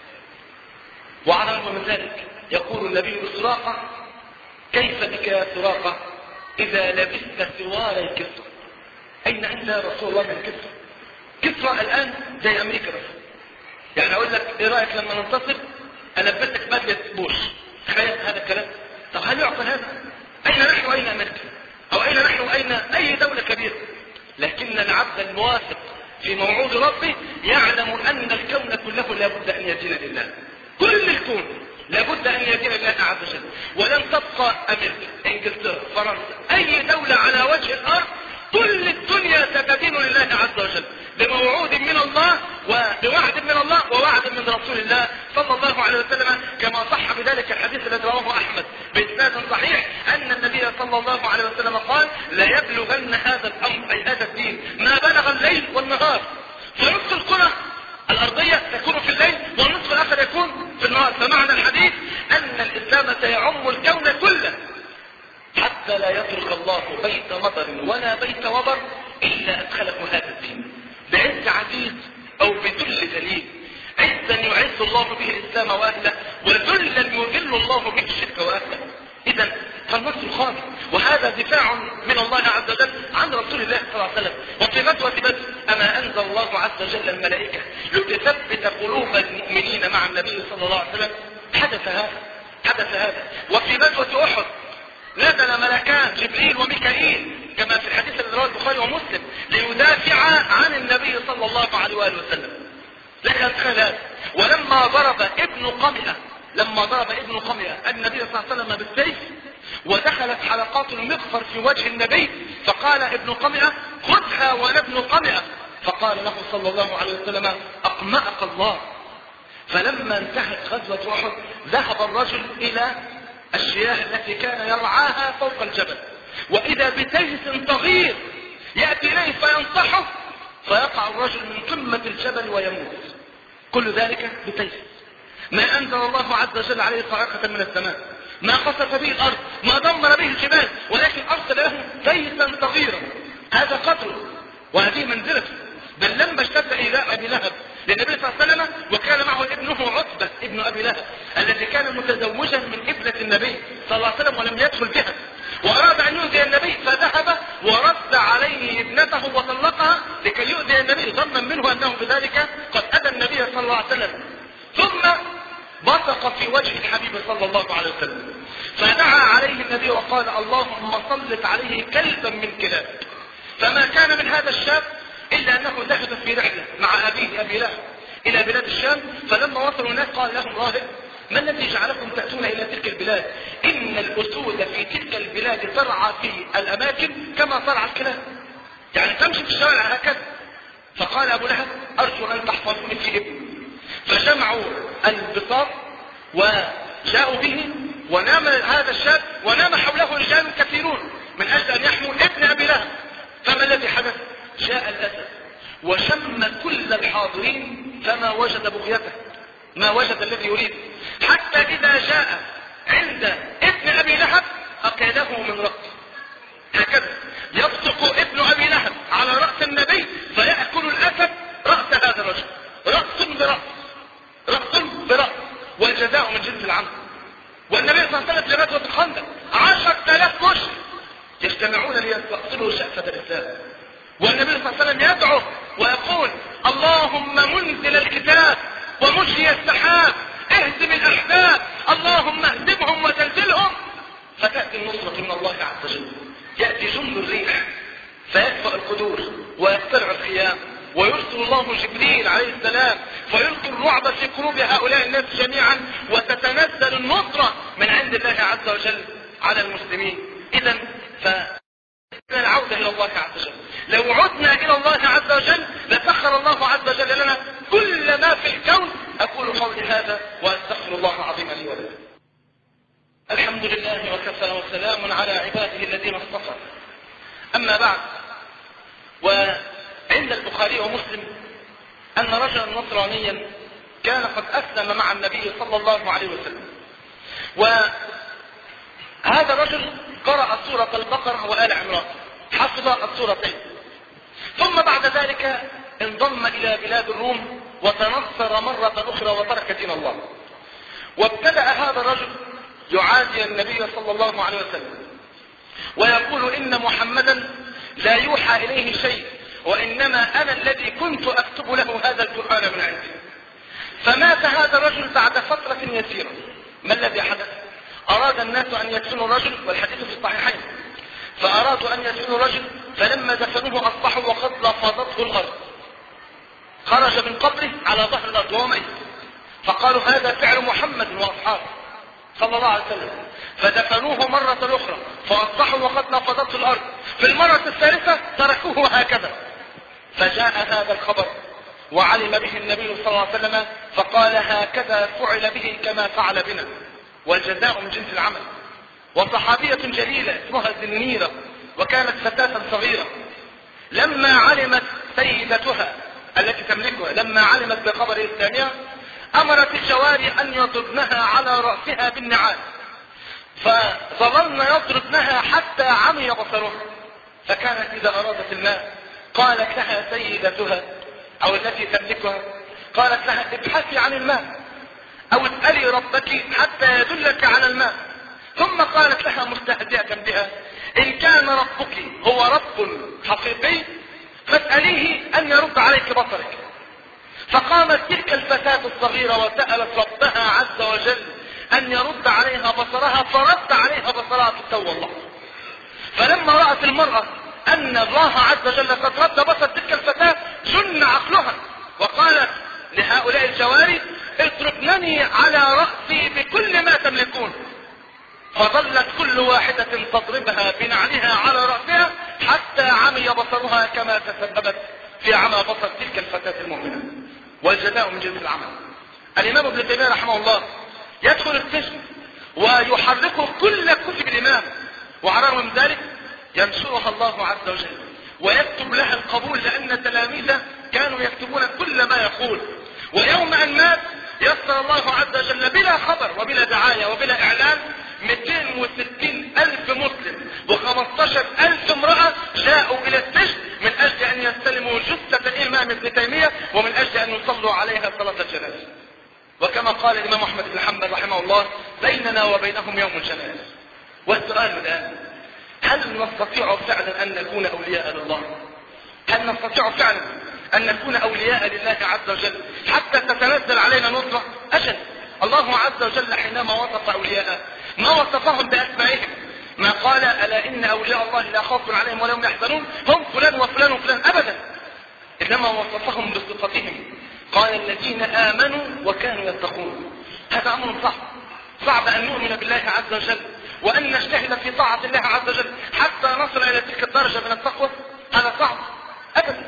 وعلى الرغم من ذلك يقول النبي لسراقة: كيف بك يا سراقة إذا لبست سوار الكسرى؟ أين أنت يا رسول الله من كسرى؟ كسرى الآن زي أمريكا بس. يعني أقول لك إيه رأيك لما ننتصر ألبسك بدلة بوش؟ تخيل هذا الكلام. طب هل يعقل هذا؟ أين نحن وأين أمريكا؟ أو أين نحن وأين أي دولة كبيرة؟ لكن العبد المواثق في موعود ربه يعلم أن الكون كله لابد أن يدين لله. كل الكون لابد أن يدين لله عز وجل، ولن تبقى أمريكا، إنجلترا، فرنسا، أي دولة على وجه الأرض، كل الدنيا ستدين لله عز وجل بموعود من الله وبوعد من الله ووعد من رسول الله صلى الله عليه وسلم، كما صح بذلك الحديث الذي رواه أحمد بإسناد صحيح أن النبي صلى الله عليه وسلم قال: لا يبلغن هذا الأمر أي هذا الدين ما بلغ الليل والنهار، فنصف القرى الأرضية تكون في الليل والنصف الآخر يكون في النهار. فمعنى الحديث أن الإسلام سيعم الكون كله حتى لا يترك الله بيت مطر ولا بيت وبر إلا أدخله هذا الدين بعز عزيز أو بذل ذليل، عزا يعز الله به الإسلام وأهله، وذلا يذل الله به الشرك وأهله. إذا فالنصر خالص، وهذا دفاع من الله عز وجل عن رسول الله صلى الله عليه وسلم. وفي غزوة بدر أما أنزل الله عز وجل الملائكة لتثبت قلوب المؤمنين مع النبي صلى الله عليه وسلم؟ حدث هذا حدث هذا. وفي غزوة أحد نزل ملكان جبريل وميكائيل كما في الحديث الذي رواه البخاري ومسلم ليدافع عن النبي صلى الله عليه وآله وسلم. لكن خلاف ولما ضرب ابن قمئة لما ضرب ابن قمئة النبي صلى الله عليه وسلم بالسيف ودخلت حلقات المغفر في وجه النبي فقال ابن قمئة خذها وانا ابن قمئة، فقال له صلى الله عليه وسلم أقمأك الله. فلما انتهت غزوة أحد ذهب الرجل إلى الشياه التي كان يرعاها فوق الجبل، وإذا بتيس صغير يأتي إليه فينصحه فيقع الرجل من قمة الجبل ويموت. كل ذلك بتيس، ما أنزل الله عز وجل عليه صاعقة من السماء، ما خسف به الأرض، ما دمر به الجبال، ولكن أرسل له تيسا صغيرا. هذا قدره وهذه منزلته. بل لما اشتد إيذاء أبي لهب للنبي صلى الله عليه وسلم وكان معه ابنه عتبة ابن أبي لهب الذي كان متزوجا من ابنة النبي صلى الله عليه وسلم ولم يدخل بها، وأراد أن يؤذي النبي فذهب ورد عليه ابنته وطلقها لكي يؤذي النبي ظنا منه أنه بذلك قد أذى النبي صلى الله عليه وسلم. ثم بصق في وجه الحبيب صلى الله عليه وسلم فدعا عليه النبي وقال اللهم سلط عليه كلبا من كلاب. فما كان من هذا الشاب إلا أنه ذهب في رحلة مع أبيه أبي لهب إلى بلاد الشام، فلما وصلوا هناك قال لهم راهب ما الذي جعلكم تأتون إلى تلك البلاد؟ إن الأسود في تلك البلاد ترعى في الأماكن كما ترعى الكلاب، يعني تمشي في الشوارع هكذا. فقال أبو لهب أرجو أن تحفظوني في ابني. فجمعوا البساط وجاءوا به ونام هذا الشاب ونام حوله رجال كثيرون من أجل أن يحموا ابن أبي لهب. فما الذي حدث؟ جاء الأسد وشم كل الحاضرين فما وجد بغيته، ما وجد الذي يريد، حتى إذا جاء عند ابن أبي لهب أكاده من رأس، هكذا يبصق ابن أبي لهب على رأس النبي فيأكل الأسد رأس هذا الرجل، رأس برأس رأس برأس، والجزاء من جنس العمل. والنبي صلى الله عليه وسلم في غزوة الخندق عشرة آلاف مشرك يجتمعون ليستأصلوا شأفة الإسلام، والنبي صلى الله عليه وسلم يدعو ويقول اللهم منزل الكتاب ومجري السحاب اهزم الأحزاب اللهم اهزمهم وزلزلهم. فتأتي النصرة من الله عز وجل، يأتي جند الريح فيدفع القدور ويقتلع الخيام، ويرسل الله جبريل عليه السلام فيلقي الرعب في قلوب هؤلاء الناس جميعا، وتتنزل النصرة من عند الله عز وجل على المسلمين. إذا فالعودة إلى الله عز وجل، لو عدنا إلى الله عز وجل لسخر الله عز وجل لنا كل ما في الكون. أقول قولي هذا وأستغفر الله العظيم لي ولكم. الحمد لله وكفى وسلام على عباده الذين اصطفى. أما بعد، وعند البخاري ومسلم أن رجلا نصرانيا كان قد أسلم مع النبي صلى الله عليه وسلم، وهذا الرجل قرأ سورة البقرة وآل عمران، حفظ السورتين، ثم بعد ذلك انضم إلى بلاد الروم وتنصر مرة أخرى وترك دين الله. وابتدأ هذا الرجل يعادي النبي صلى الله عليه وسلم ويقول إن محمدا لا يوحى إليه شيء، وإنما أنا الذي كنت أكتب له هذا القرآن من عندي. فمات هذا الرجل بعد فترة يسيرة. ما الذي حدث؟ أراد الناس أن يدفنوا الرجل، والحديث في الصحيحين، فأرادوا أن يدفنوا الرجل، فلما دفنوه أصبحوا وقد لفظته الأرض، خرج من قبره على ظهر الأرض وهو ميت. فقالوا هذا فعل محمد وأصحابه صلى الله عليه وسلم، فدفنوه مرة أخرى فأصبحوا وقد لفظته الأرض. في المرة الثالثة تركوه هكذا. فجاء هذا الخبر وعلم به النبي صلى الله عليه وسلم فقال هكذا فعل به كما فعل بنا، والجزاء من جنس العمل. وصحابية جليلة اسمها زنيرة وكانت فتاة صغيرة، لما علمت سيدتها التي تملكها لما علمت بخبر إسلامها أمرت الجواري أن يضربنها على رأسها بالنعال، فظلن يضربنها حتى عمي بصرها. فكانت إذا أرادت الماء قالت لها سيدتها أو التي تملكها، قالت لها ابحثي عن الماء أو اسألي ربك حتى يدلك على الماء. ثم قالت لها مستهزئة بها إن كان ربك هو رب حقيقي فاسأليه أن يرد عليك بصرك. فقامت تلك الفتاة الصغيرة وسألت ربها عز وجل أن يرد عليها بصرها، فرد عليها بصرها في التو والله. فلما رأت المرأة أن الله عز وجل قد رد بصر تلك الفتاة جن عقلها، وقالت لهؤلاء الجواري اتركنني على رأسي بكل ما تملكون. فظلت كل واحدة تضربها بنعلها على رأسها حتى عمي بصرها كما تسببت في عمى بصر تلك الفتاة المؤمنة. والجزاء من جنس العمل. الإمام ابن تيمية رحمه الله يدخل السجن ويحركه كل كتب الإمام، وعلى الرغم من ذلك ينشرها الله عز وجل ويكتب لها القبول، لأن تلاميذه كانوا يكتبون كل ما يقول. ويوم أن مات يسر الله عز وجل بلا خبر وبلا دعاية وبلا إعلان مئتين وستين ألف مسلم وخمستاشر ألف امرأة جاءوا إلى السجن من أجل أن يستلموا جثة الإمام ابن تيمية ومن أجل أن يصلوا عليها صلاة الجنازة. وكما قال الإمام أحمد بن حنبل رحمه الله بيننا وبينهم يوم الجنازة. والسؤال الآن، هل نستطيع فعلا أن نكون أولياء لله؟ هل نستطيع فعلا أن نكون أولياء لله عز وجل حتى تتنزل علينا نصرة؟ أجل. الله عز وجل حينما وصف أولياءه ما وصفهم بأسمائهم، ما قال ألا إن أولياء الله لا خوف عليهم ولا هم يحزنون هم فلان وفلان وفلان، أبدا. إنما وصفهم بصفتهم، قال الذين آمنوا وكانوا يتقون. هذا أمر صعب، صعب أن نؤمن بالله عز وجل وأن نجتهد في طاعة الله عز وجل حتى نصل إلى تلك الدرجة من التقوى، هذا صعب أبدا.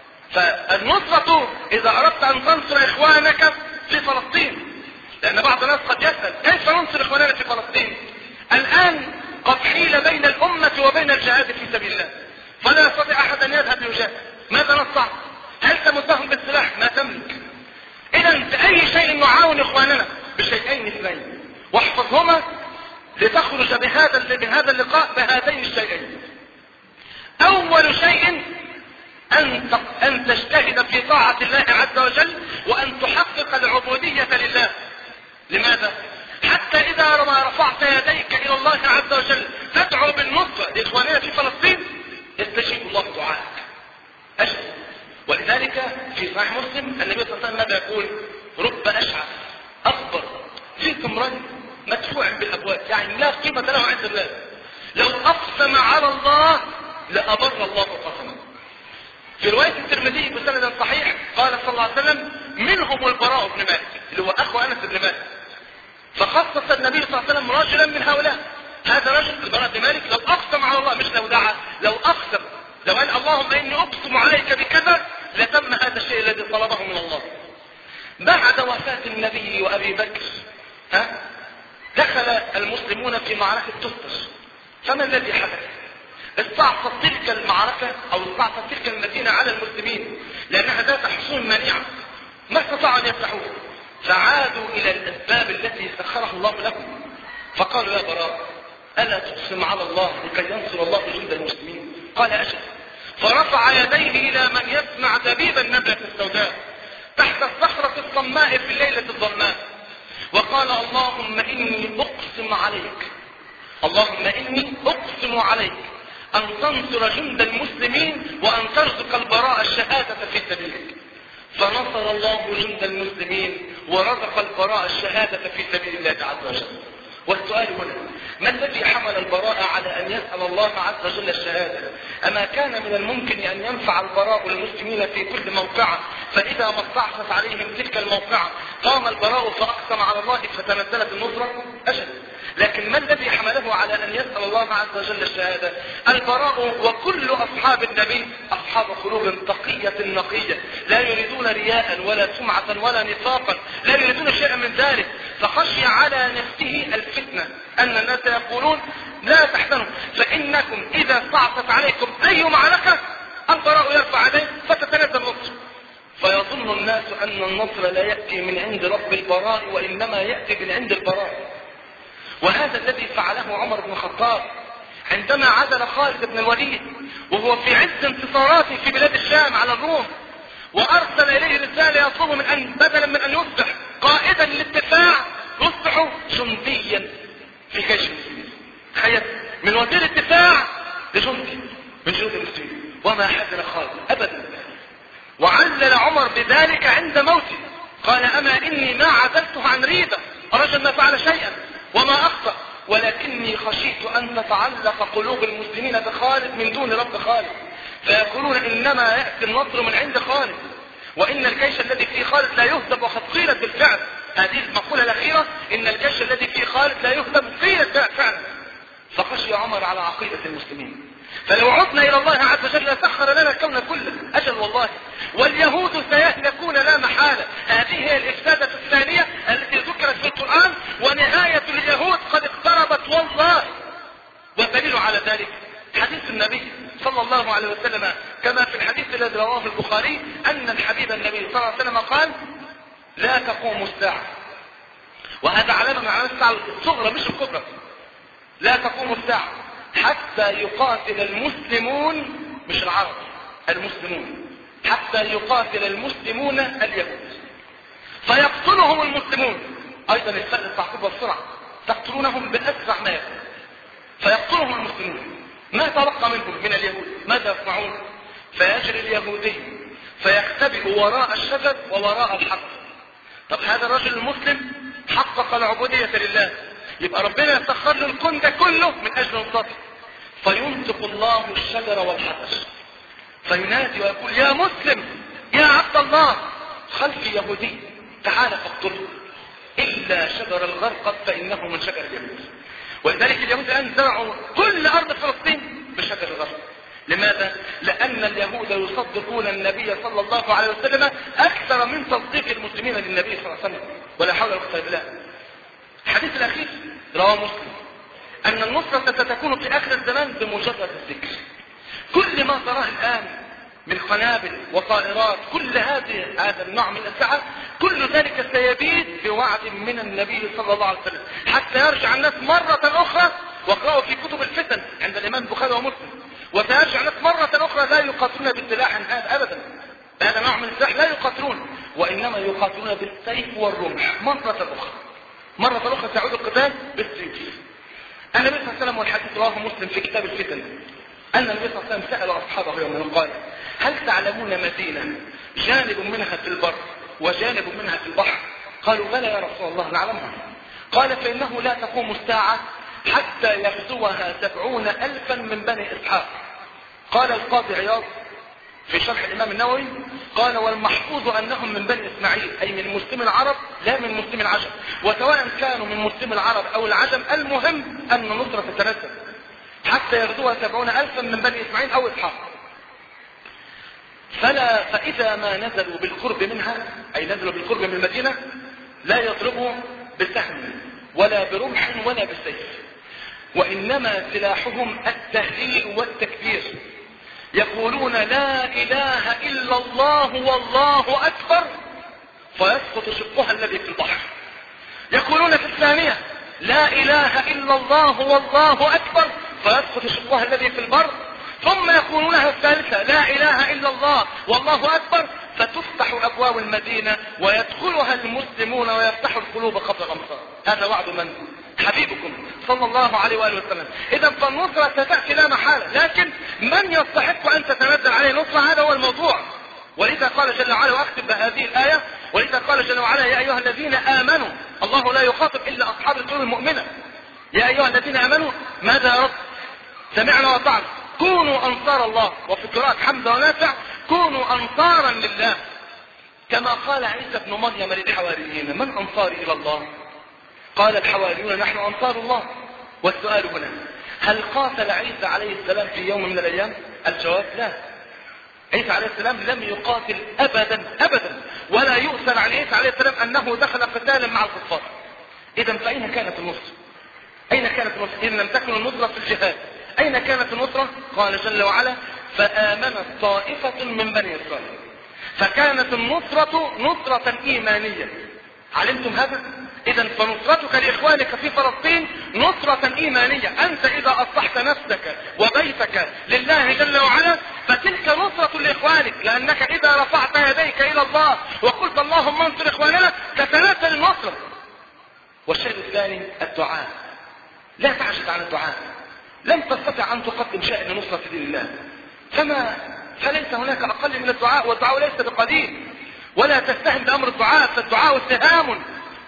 فالنصرة إذا أردت أن تنصر إخوانك في فلسطين، لأن بعض الناس قد يسأل كيف ننصر إخواننا في فلسطين؟ الآن قد حيل بين الأمة وبين الجهاد في سبيل الله، فلا يستطيع أحد أن يذهب ليجاهد. ماذا نصنع؟ هل تمدهم بالسلاح؟ ما تملك. إذا بأي شيء نعاون إخواننا؟ بشيئين اثنين، واحفظهما لتخرج بهذا بهذا اللقاء بهذين الشيئين. أول شيء أن أن تجتهد في طاعة الله عز وجل وأن تحقق العبودية لله. لماذا؟ حتى إذا ما رفعت يديك إلى الله عز وجل تدعو بالنصرة لإخواننا في فلسطين يستجيب الله دعاءك. أجل. ولذلك في صحيح مسلم النبي صلى الله عليه وسلم يقول رب أشعث أكبر في ثمرين مدفوع بالأبواب، يعني لا قيمة له عند الله، لو أقسم على الله لأبر الله قسمه. في رواية الترمذي بسند صحيح قال صلى الله عليه وسلم منهم البراء بن مالك اللي هو أخو أنس بن مالك، فخصص النبي صلى الله عليه وسلم رجلا من هؤلاء. هذا رجل البراء بن مالك لو أقسم على الله، مش لو دعا، لو أقسم، لو قال اللهم إني أقسم عليك بكذا لتم هذا الشيء الذي طلبه من الله. بعد وفاة النبي وأبي بكر ها دخل المسلمون في معركة تستر، فما الذي حدث؟ استعصت تلك المعركة أو استعصت تلك المدينة على المسلمين لأنها ذات حصون منيعة ما استطاعوا أن يفتحوها، فعادوا إلى الأسباب التي سخرها الله لهم، فقالوا يا براء ألا تقسم على الله لكي ينصر الله جند المسلمين؟ قال أجل. فرفع يديه إلى من يسمع دبيب النملة السوداء تحت الصخرة الصماء في الليلة الظلماء، وقال اللهم إني أقسم عليك، اللهم إني أقسم عليك أن تنصر جند المسلمين وأن ترزق البراء الشهادة في سبيلك. فنصر الله جند المسلمين ورزق البراء الشهادة في سبيل الله عز وجل. والسؤال هنا، ما الذي حمل البراء على أن يسأل الله عز وجل الشهادة؟ أما كان من الممكن أن ينفع البراء المسلمين في كل موقعة، فإذا ما استعصت عليهم تلك الموقعة قام البراء فأقسم على الله فتنزلت النصرة؟ أجل. لكن ما الذي حمله على أن يسأل الله عز وجل الشهادة؟ البراء وكل أصحاب النبي أصحاب قلوب تقية نقية، لا يريدون رياء ولا سمعة ولا نفاقا، لا يريدون شيئا من ذلك، فخشي على نفسه الفتنة أن الناس يقولون لا تحزنوا فإنكم إذا استعصت عليكم أي معركة البراء يرفع يديه فتتنزل النصر، فيظن الناس أن النصر لا يأتي من عند رب البراء وإنما يأتي من عند البراء. وهذا الذي فعله عمر بن الخطاب عندما عزل خالد بن الوليد وهو في عز انتصاراته في بلاد الشام على الروم، وأرسل إليه رسالة يطلب من أن بدلا من أن يصبح قائدا للدفاع يصبح جنديا في جيش المسلمين. تخيل، من وزير الدفاع لجندي من جنود المسلمين. وما حزن خالد أبدا، وعلل عمر بذلك عند موته، قال أما إني ما عزلته عن ريبة رجل ما فعل شيئا وما أخطأ، ولكني خشيت أن تتعلق قلوب المسلمين بخالد من دون رب خالد، فيقولون إنما يأتي النصر من عند خالد، وإن الجيش الذي فيه خالد لا يهزم، وقد قيلت بالفعل هذه المقولة الأخيرة، إن الجيش الذي فيه خالد لا يهزم، قيلت فعلا. فخشي عمر على عقيدة المسلمين. فلو عدنا إلى الله عز وجل لسخر لنا الكون كله، أجل والله، واليهود سيهلكون لا محالة. هذه هي الإفسادة الثانية التي ذكرت في القرآن، ونهاية اليهود قد اقتربت والله. والدليل على ذلك حديث النبي صلى الله عليه وسلم كما في الحديث الذي رواه البخاري، أن الحبيب النبي صلى الله عليه وسلم قال: لا تقوم الساعة، وهذا علامة من علامات الساعة الصغرى مش الكبرى، لا تقوم الساعة حتى يقاتل المسلمون، مش العرب، المسلمون، حتى يقاتل المسلمون اليهود فيقتلهم المسلمون. ايضا الفرق التعقيب والسرعة، تقتلونهم بالاسرع ما يكون، فيقتلهم المسلمون. ما تبقى منهم من اليهود ماذا يصنعون؟ فيجري اليهودي فيختبئ وراء الشجر ووراء الحجر. طب هذا الرجل المسلم حقق العبودية لله، يبقى ربنا يسخر له الكون ده كله من اجل نصرته. فينطق الله الشجر والحجر فينادي ويقول: يا مسلم يا عبد الله، خلفي يهودي تعال فاقتله، الا شجر الغرقد فانه من شجر اليهود. ولذلك اليهود الان زرعوا كل ارض فلسطين بشجر الغرقد. لماذا؟ لان اليهود يصدقون النبي صلى الله عليه وسلم اكثر من تصديق المسلمين للنبي صلى الله عليه وسلم، ولا حول ولا قوه الا بالله. الحديث الاخير رواه مسلم ان النصرة ستكون في اخر الزمان بمجرد الذكر. كل ما تراه الان من قنابل وطائرات، كل هذه هذا النوع من الاسلحة، كل ذلك سيبيد بوعد من النبي صلى الله عليه وسلم، حتى يرجع الناس مرة اخرى. واقرأوا في كتب الفتن عند الامام البخاري ومسلم، وسيرجع الناس مرة اخرى لا يقاتلون بالسلاح هذا ابدا، هذا نوع من السلاح لا يقاتلون، وانما يقاتلون بالسيف والرمح مرة اخرى. مرة اخرى سيعود القتال بالسيف. النبي صلى الله عليه وسلم، والحديث رواه مسلم في كتاب الفتن، ان النبي صلى الله عليه وسلم سأل اصحابه يوما قال: هل تعلمون مدينة جانب منها في البر وجانب منها في البحر؟ قالوا: بلى يا رسول الله نعلمها. قال: فإنه لا تقوم الساعة حتى يغزوها سبعون ألفا من بني إسحاق. قال القاضي عياض في شرح الإمام النووي، قال: والمحفوظ أنهم من بني إسماعيل، أي من مسلم العرب لا من مسلم العجم، وسواء كانوا من مسلم العرب أو العجم، المهم أن النصرة تتنزل حتى يغزوها سبعون ألفا من بني إسماعيل أو إسحاق. فلا فإذا ما نزلوا بالقرب منها، أي نزلوا بالقرب من المدينة، لا يضربوا بسهم ولا برمح ولا بالسيف، وإنما سلاحهم التهليل والتكبير، يقولون: لا إله إلا الله والله أكبر، فيسقط شقها الذي في البحر. يقولون في الثانية: لا إله إلا الله والله أكبر، فيسقط شقها الذي في البر. ثم يقولونها الثالثة: لا إله إلا الله والله أكبر، فتفتح أبواب المدينة ويدخلها المسلمون ويفتحوا القلوب قبل الأمصار. هذا وعد من؟ حبيبكم صلى الله عليه وآله وسلم. إذا فالنصرة ستأتي لا محالة، لكن من يستحق أن تتنزل عليه نصرة؟ هذا هو الموضوع. ولذا قال جل وعلا، وأختم بهذه الآية، ولذا قال جل وعلا: يا أيها الذين آمنوا، الله لا يخاطب إلا أصحاب القلوب المؤمنة. يا أيها الذين آمنوا ماذا يا رب؟ سمعنا وأطعنا، كونوا أنصار الله. وفي قراءة حمزة ونافع: كونوا أنصارا لله. كما قال عيسى بن مريم للحواريين: من أنصاري إلى الله؟ قال الحواريون: نحن أنصار الله. والسؤال هنا: هل قاتل عيسى عليه السلام في يوم من الأيام؟ الجواب: لا. عيسى عليه السلام لم يقاتل أبدا أبدا، ولا يؤثر عن عيسى عليه السلام أنه دخل قتالا مع الكفار. إذا فأين كانت النصرة؟ أين كانت النصرة؟ إن لم تكن النصرة في الجهاد، أين كانت النصرة؟ قال جل وعلا: فآمنت طائفة من بني إسرائيل. فكانت النصرة نصرة إيمانية. علمتم هذا؟ إذا فنصرتك لإخوانك في فلسطين نصرة إيمانية. أنت إذا أصلحت نفسك وبيتك لله جل وعلا فتلك نصرة لإخوانك، لأنك إذا رفعت يديك إلى الله وقلت: اللهم انصر إخواننا، تتنزل النصرة. والشيء الثاني الدعاء. لا تعجز عن الدعاء. لم تستطع أن تقدم شيء لنصرة دين الله، فما فليس هناك أقل من الدعاء، والدعاء ليس بقليل. ولا تستهن بأمر الدعاء، فالدعاء اتهام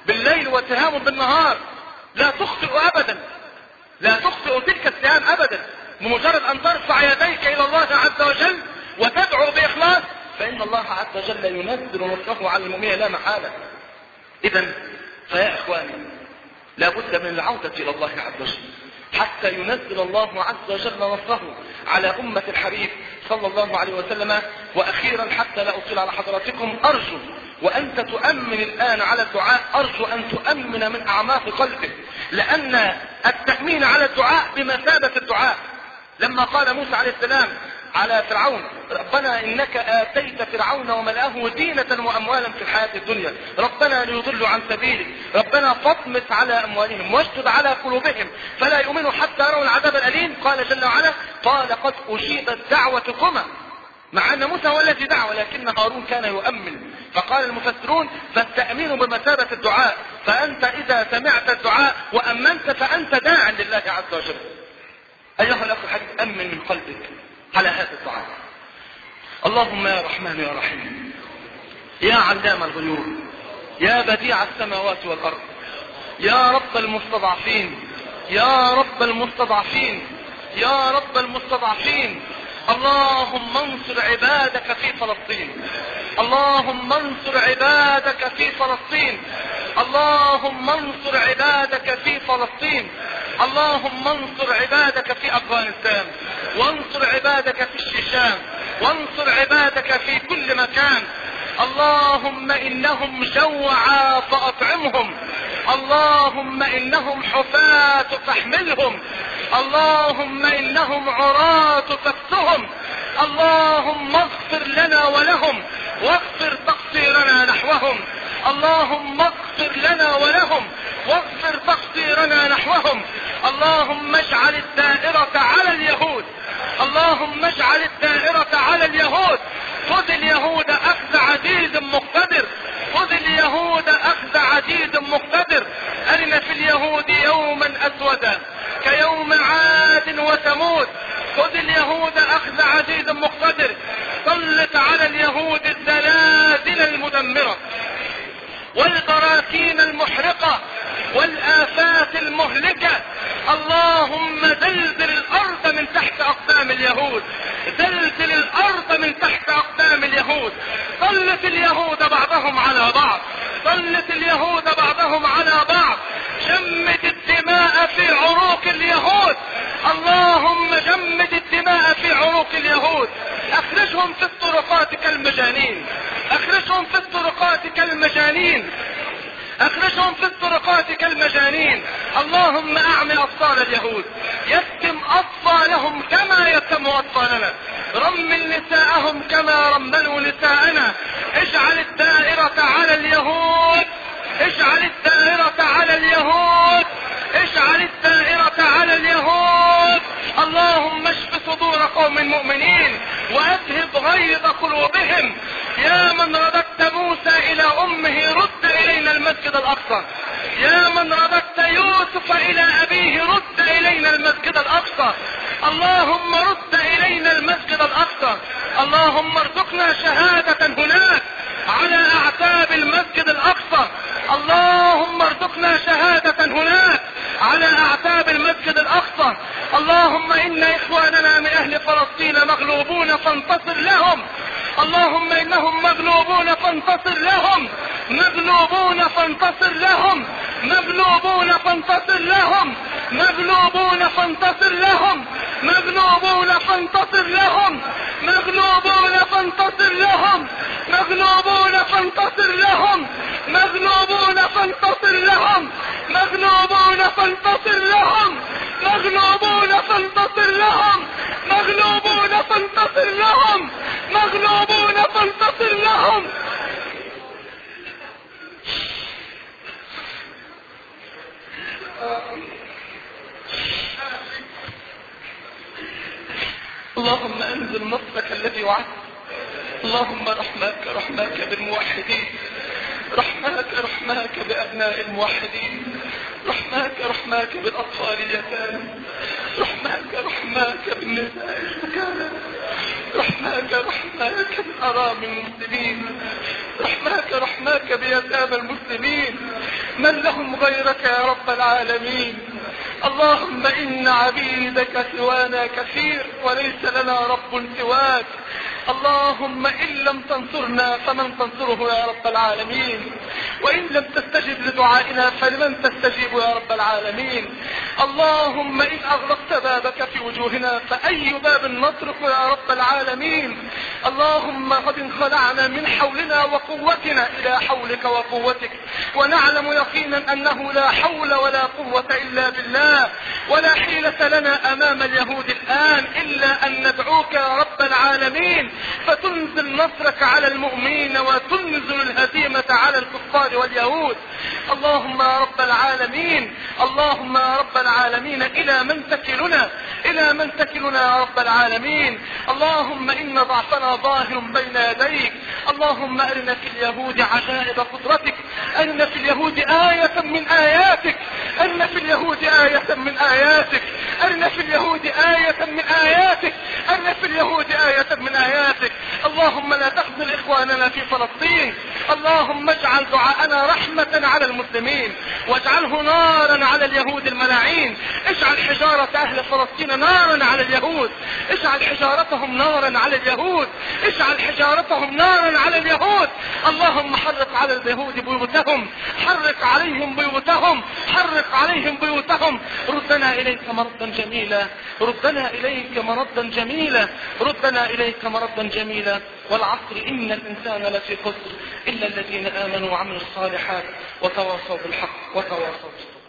بالليل واتهام بالنهار، لا تخطئ ابدا، لا تخطئ تلك السهام ابدا. بمجرد ان ترفع يديك الى الله عز وجل وتدعو باخلاص فان الله عز وجل ينزل نصره على المؤمنين لا محاله. اذا فيا اخواني لا بد من العودة الى الله عز وجل حتى ينزل الله عز وجل نصره على امة الحبيب صلى الله عليه وسلم. واخيرا حتى لا اطيل على حضراتكم، ارجو وانت تؤمن الان على الدعاء، ارجو ان تؤمن من اعماق قلبك، لان التأمين على الدعاء بمثابة الدعاء. لما قال موسى عليه السلام على فرعون ربنا انك اتيت فرعون وملأه زينة واموالا في الحياة الدنيا ربنا ليضلوا عن سبيلك ربنا فاطمس على اموالهم واشدد على قلوبهم فلا يؤمنوا حتى يروا العذاب الاليم. قال جل وعلا قال قد اجيبت دعوتكما، مع ان موسى هو الذي دعا ولكن هارون كان يؤمن. فقال المفسرون فالتأمين بمثابة الدعاء، فانت اذا سمعت الدعاء وامنت فانت داع لله عز وجل. ايها الاخ الحبيب امن من قلبك على هذا الدعاء. اللهم يا رحمن يا رحيم يا علام الغيوب يا بديع السماوات والارض يا رب المستضعفين يا رب المستضعفين يا رب المستضعفين، اللهم انصر عبادك في فلسطين، اللهم انصر عبادك في فلسطين، اللهم انصر عبادك في فلسطين، اللهم انصر عبادك في افغانستان، وانصر عبادك في الشيشان، وانصر عبادك في كل مكان. اللهم انهم جوعى فاطعمهم، اللهم انهم حفاة فاحملهم، اللهم انهم عراة فاكسهم، اللهم اغفر لنا ولهم واغفر تقصيرنا نحوهم، اللهم اغفر لنا ولهم واغفر تقصيرنا نحوهم. اللهم اجعل الدائرة على اليهود، اللهم اجعل الدائرة على اليهود، خذ اليهود اخذ عزيز مقتدر، خذ اليهود اخذ عزيز مقتدر. ارنا في اليهود يوما اسودا كيوم عاد وثمود، خذ اليهود اخذ عزيز مقتدر. سلط على اليهود الزلازل المدمرة والبراكين المحرقة والآفات المهلكة. اللهم زلزل الأرض من تحت أقدام اليهود، زلزل الأرض من تحت أقدام اليهود. سلط اليهود بعضهم على بعض، سلط اليهود بعضهم على بعض. جمد الدماء في عروق اليهود، اللهم جمد الدماء في عروق اليهود. اخرجهم في الطرقات كالمجانين، اخرجهم في الطرقات كالمجانين، اخرجهم في الطرقات كالمجانين. اللهم اعمي اطفال اليهود، يتم اطفالهم كما يتم اطفالنا، رمل نساءهم كما رملوا نساءنا. اجعل الدائرة على اليهود، اجعل الدائرة على اليهود، اجعل الدائرة على اليهود. اللهم اشف صدور قوم مؤمنين واذهب غيظ قلوبهم. يا من رددت موسى الى امه رد الينا المسجد الاقصى، يا من رددت يوسف الى ابيه رد الينا المسجد الاقصى. اللهم رد الينا المسجد الاقصى. اللهم ارزقنا شهادة هناك على اعتاب المسجد الاقصى. اللهم ارزقنا شهادة هناك على اعتاب المسجد الاقصى. اللهم ان اخواننا من اهل فلسطين مغلوبون فانتصر لهم، اللهم انهم مغلوبون فانتصر لهم، مغلوبون فانتصر لهم، مغلوبون فانتصر لهم، مغلوبون فانتصر لهم، مغلوبون فانتصر لهم، مغلوبون فانتصر لهم، مغلوبون فانتصر لهم، مغلوبون فانتصر لهم، مغلوبون فانتصر لهم، مغلوبون فانتصر لهم، مغلوبون فانتصر لهم، مغلوبون فانتصر لهم. اللهم انزل نصرك الذي وعدت، اللهم رحماك رحماك بالموحدين، رحماك رحماك بأبناء الموحدين، رحماك رحماك بالأطفال اليتامى، رحماك رحماك بالنساء السكارى، رحماك رحماك بالأرامل المسلمين، رحماك رحماك بيتامى المسلمين، من لهم غيرك يا رب العالمين. اللهم إن عبيدك سوانا كثير وليس لنا رب سواك. اللهم إن لم تنصرنا فمن تنصره يا رب العالمين، وإن لم تستجب لدعائنا فلمن تستجيب يا رب العالمين. اللهم إن أغلقت بابك في وجوهنا فأي باب نطرق يا رب العالمين. اللهم قد انخلعنا من حولنا وقوتنا إلى حولك وقوتك، ونعلم يقينا أنه لا حول ولا قوة إلا بالله، ولا حيلة لنا أمام اليهود الآن إلا أن ندعوك يا رب العالمين فتنزل نصرك على المؤمنين وتنزل الهزيمة على الكفار واليهود. اللهم يا رب العالمين، اللهم يا رب العالمين إلى من تكلنا، إلى من تكلنا يا رب العالمين. اللهم إن ضعفنا ظاهر بين يديك. اللهم أرنا في اليهود عجائب قدرتك، أرنا في اليهود آية من آياتك، أرنا في اليهود آية من آياتك، أرنا في اليهود آية من آياتك، أرنا في اليهود آية من آياتك. اللهم لا تخذل إخواننا في فلسطين. اللهم اجعل دعاءنا رحمة على المسلمين، واجعله نارا على اليهود الملاعين. اجعل حجارة أهل فلسطين نارا على اليهود، اجعل حجارتهم نارا على اليهود، اجعل حجارتهم نارا على اليهود. اللهم حرق على اليهود بيوتهم، حرق عليهم بيوتهم، حرق عليهم بيوتهم. ردنا إليك مردا جميلا، ردنا إليك مردا جميلا، ردنا إليك مردا جميلا. والعصر إن الإنسان لفي خسر إلا الذين آمنوا وعملوا الصالحات وتواصوا بالحق وتواصوا بالصبر.